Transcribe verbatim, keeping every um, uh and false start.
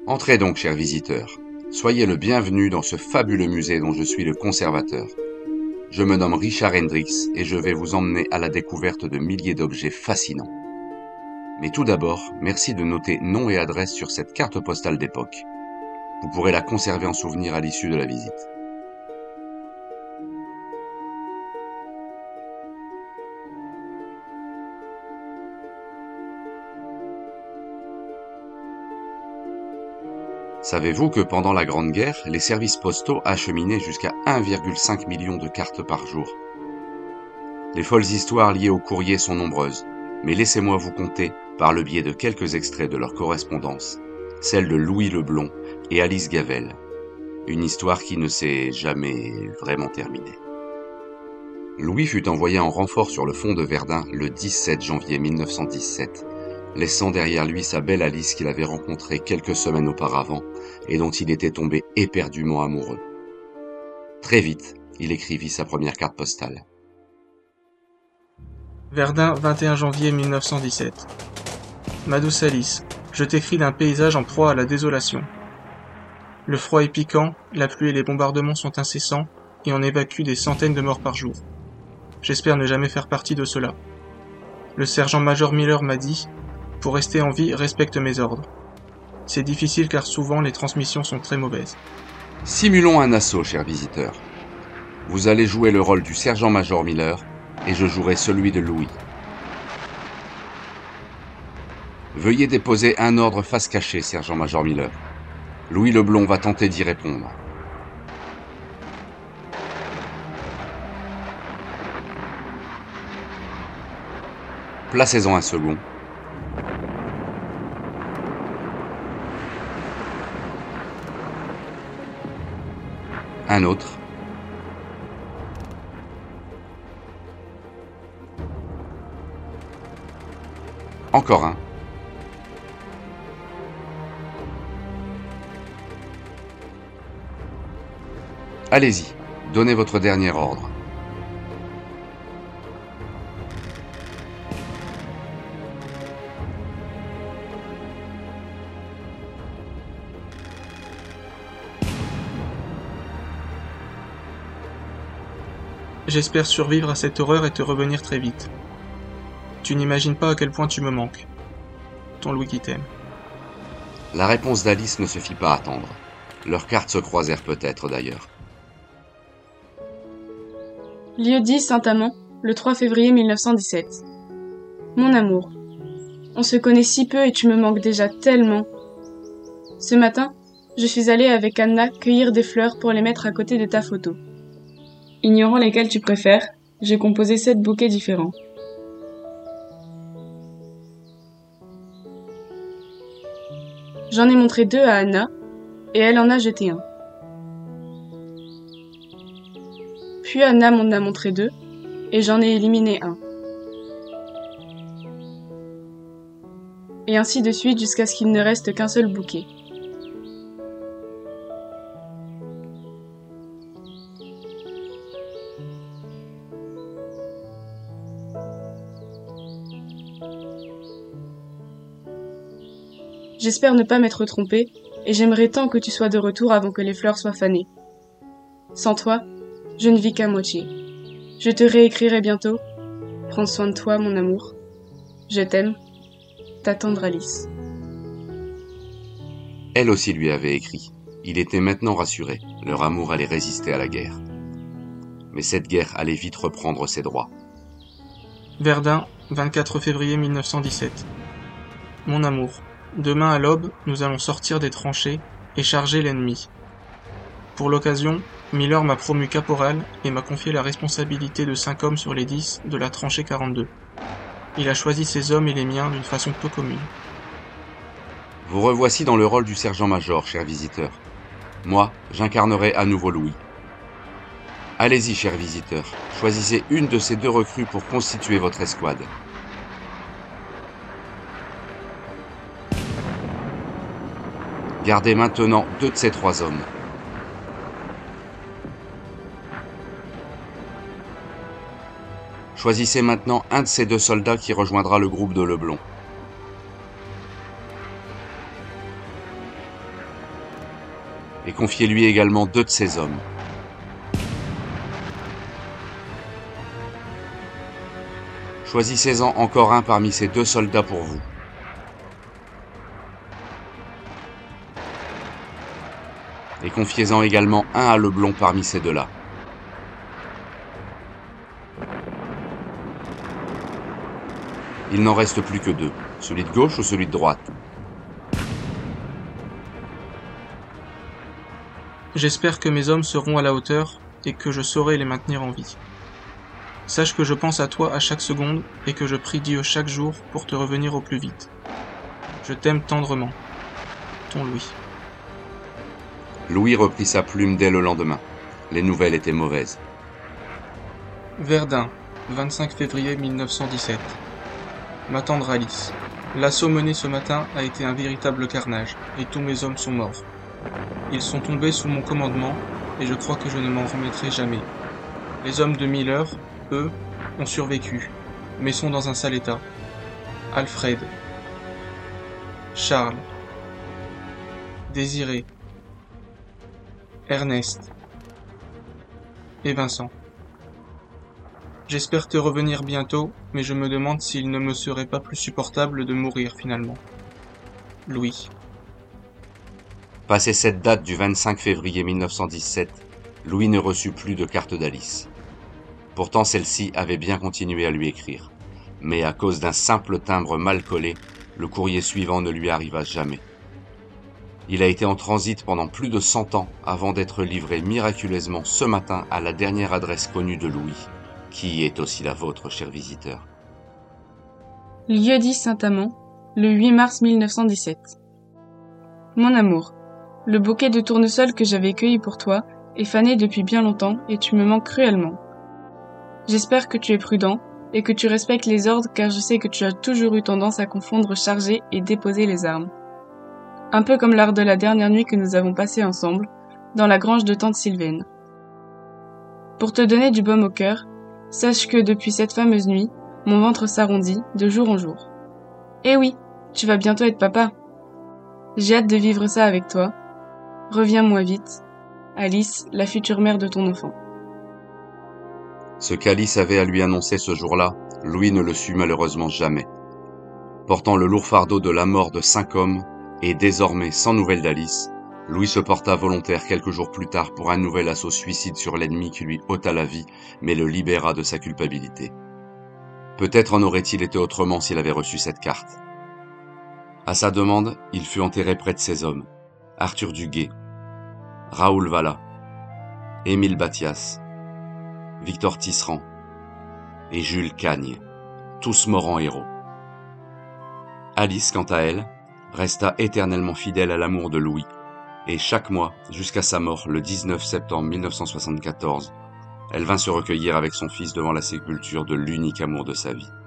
Entrez donc, chers visiteurs. Soyez le bienvenu dans ce fabuleux musée dont je suis le conservateur. Je me nomme Richard Hendrix et je vais vous emmener à la découverte de milliers d'objets fascinants. Mais tout d'abord, merci de noter nom et adresse sur cette carte postale d'époque. Vous pourrez la conserver en souvenir à l'issue de la visite. Savez-vous que pendant la Grande Guerre, les services postaux acheminaient jusqu'à un virgule cinq million de cartes par jour? Les folles histoires liées au courrier sont nombreuses, mais laissez-moi vous conter, par le biais de quelques extraits de leur correspondance, celle de Louis le Blond et Alice Gavel. Une histoire qui ne s'est jamais vraiment terminée. Louis fut envoyé en renfort sur le front de Verdun le dix-sept janvier mille neuf cent dix-sept, laissant derrière lui sa belle Alice qu'il avait rencontrée quelques semaines auparavant et dont il était tombé éperdument amoureux. Très vite, il écrivit sa première carte postale. Verdun, vingt et un janvier mille neuf cent dix-sept. Ma douce Alice, je t'écris d'un paysage en proie à la désolation. Le froid est piquant, la pluie et les bombardements sont incessants, et on évacue des centaines de morts par jour. J'espère ne jamais faire partie de cela. Le sergent-major Miller m'a dit « Pour rester en vie, respecte mes ordres. » C'est difficile car souvent les transmissions sont très mauvaises. Simulons un assaut, chers visiteurs. Vous allez jouer le rôle du sergent-major Miller, et je jouerai celui de Louis. Veuillez déposer un ordre face cachée, sergent-major Miller. Louis le Blond va tenter d'y répondre. Placez-en un second. Un autre. Encore un. Allez-y, donnez votre dernier ordre. J'espère survivre à cette horreur et te revenir très vite. Tu n'imagines pas à quel point tu me manques. Ton Louis qui t'aime. La réponse d'Alice ne se fit pas attendre. Leurs cartes se croisèrent peut-être d'ailleurs. Lieu-dit Saint-Amand, le trois février mille neuf cent dix-sept. Mon amour, on se connaît si peu et tu me manques déjà tellement. Ce matin, je suis allée avec Anna cueillir des fleurs pour les mettre à côté de ta photo. Ignorant lesquelles tu préfères, j'ai composé sept bouquets différents. J'en ai montré deux à Anna, et elle en a jeté un. Puis Anna m'en a montré deux, et j'en ai éliminé un. Et ainsi de suite jusqu'à ce qu'il ne reste qu'un seul bouquet. J'espère ne pas m'être trompée, et j'aimerais tant que tu sois de retour avant que les fleurs soient fanées. Sans toi, je ne vis qu'à moitié. Je te réécrirai bientôt. Prends soin de toi, mon amour. Je t'aime. Ta tendre Alice. Elle aussi lui avait écrit. Il était maintenant rassuré. Leur amour allait résister à la guerre. Mais cette guerre allait vite reprendre ses droits. Verdun, vingt-quatre février mille neuf cent dix-sept. Mon amour, demain à l'aube, nous allons sortir des tranchées et charger l'ennemi. Pour l'occasion, Miller m'a promu caporal et m'a confié la responsabilité de cinq hommes sur les dix de la tranchée quarante-deux. Il a choisi ses hommes et les miens d'une façon peu commune. Vous revoici dans le rôle du sergent-major, chers visiteurs. Moi, j'incarnerai à nouveau Louis. Allez-y, chers visiteurs, choisissez une de ces deux recrues pour constituer votre escouade. Gardez maintenant deux de ces trois hommes. Choisissez maintenant un de ces deux soldats qui rejoindra le groupe de Leblond. et confiez-lui également deux de ses hommes. Choisissez-en encore un parmi ces deux soldats pour vous. Et confiez-en également un à Leblond parmi ces deux-là. Il n'en reste plus que deux, celui de gauche ou celui de droite. J'espère que mes hommes seront à la hauteur et que je saurai les maintenir en vie. Sache que je pense à toi à chaque seconde et que je prie Dieu chaque jour pour te revenir au plus vite. Je t'aime tendrement. Ton Louis. Louis reprit sa plume dès le lendemain. Les nouvelles étaient mauvaises. Verdun, vingt-cinq février mille neuf cent dix-sept. Ma tendre Alice, l'assaut mené ce matin a été un véritable carnage, et tous mes hommes sont morts. Ils sont tombés sous mon commandement, et je crois que je ne m'en remettrai jamais. Les hommes de Miller, eux, ont survécu, mais sont dans un sale état. Alfred, Charles, Désiré, Ernest et Vincent. J'espère te revenir bientôt, mais je me demande s'il ne me serait pas plus supportable de mourir finalement. Louis. Passé cette date du vingt-cinq février mille neuf cent dix-sept, Louis ne reçut plus de carte d'Alice. Pourtant celle-ci avait bien continué à lui écrire. Mais à cause d'un simple timbre mal collé, le courrier suivant ne lui arriva jamais. Il a été en transit pendant plus de cent ans avant d'être livré miraculeusement ce matin à la dernière adresse connue de Louis, qui est aussi la vôtre, cher visiteur. Lieu-dit Saint-Amand, le huit mars mille neuf cent dix-sept. Mon amour, le bouquet de tournesol que j'avais cueilli pour toi est fané depuis bien longtemps et tu me manques cruellement. J'espère que tu es prudent et que tu respectes les ordres car je sais que tu as toujours eu tendance à confondre charger et déposer les armes. Un peu comme lors de la dernière nuit que nous avons passée ensemble, dans la grange de tante Sylvaine. Pour te donner du baume au cœur, sache que depuis cette fameuse nuit, mon ventre s'arrondit de jour en jour. Eh oui, tu vas bientôt être papa. J'ai hâte de vivre ça avec toi. Reviens-moi vite. Alice, la future mère de ton enfant. Ce qu'Alice avait à lui annoncer ce jour-là, Louis ne le sut malheureusement jamais. Portant le lourd fardeau de la mort de cinq hommes, et désormais sans nouvelles d'Alice, Louis se porta volontaire quelques jours plus tard pour un nouvel assaut suicide sur l'ennemi qui lui ôta la vie, mais le libéra de sa culpabilité. Peut-être en aurait-il été autrement s'il avait reçu cette carte. À sa demande, il fut enterré près de ses hommes, Arthur Duguay, Raoul Valla, Émile Bathias, Victor Tisserand et Jules Cagne, tous morts en héros. Alice, quant à elle, resta éternellement fidèle à l'amour de Louis, et chaque mois, jusqu'à sa mort le dix-neuf septembre mille neuf cent soixante-quatorze, elle vint se recueillir avec son fils devant la sépulture de l'unique amour de sa vie.